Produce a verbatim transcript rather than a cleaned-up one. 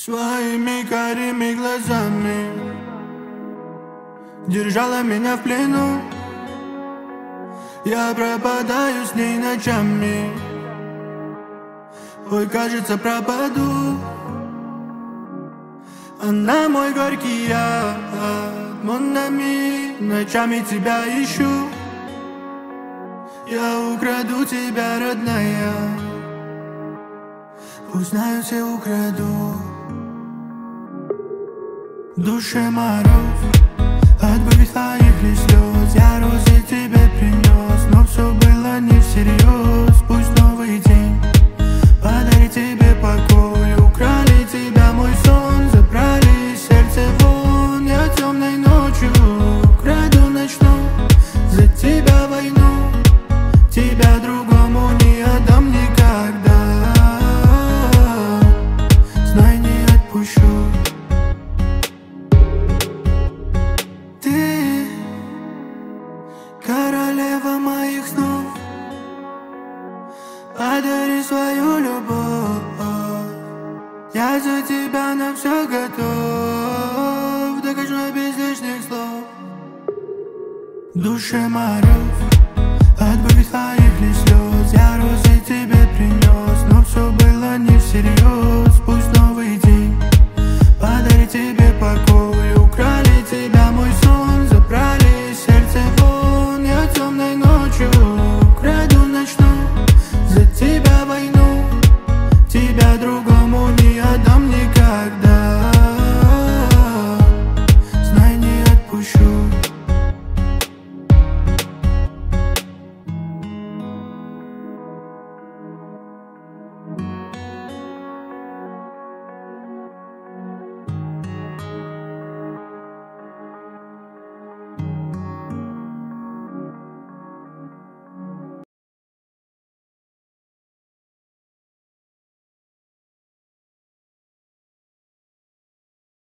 Своими карими глазами держала меня в плену. Я пропадаю с ней ночами. Ой, кажется, пропаду. Она мой горький яд, mon ami. Ночами тебя ищу. Я украду тебя, родная. Узнаю, все украду. В душе мороз от твоих ли слез. Я розы тебе принес, но все было не всерьез. Пусть новый день подарит тебе покой. Украли тебя, мой сон, забрали сердце вон. Я темной ночью краду начну за тебя войну. Тебя другому не отдам никогда. Знай, не отпущу. Ты королева моих снов. Подари свою любовь. Я за тебя на все готов. Докажу без лишних слов. В душе мороз от твоих ли слез. Я розы тебе принес, но все было не всерьез.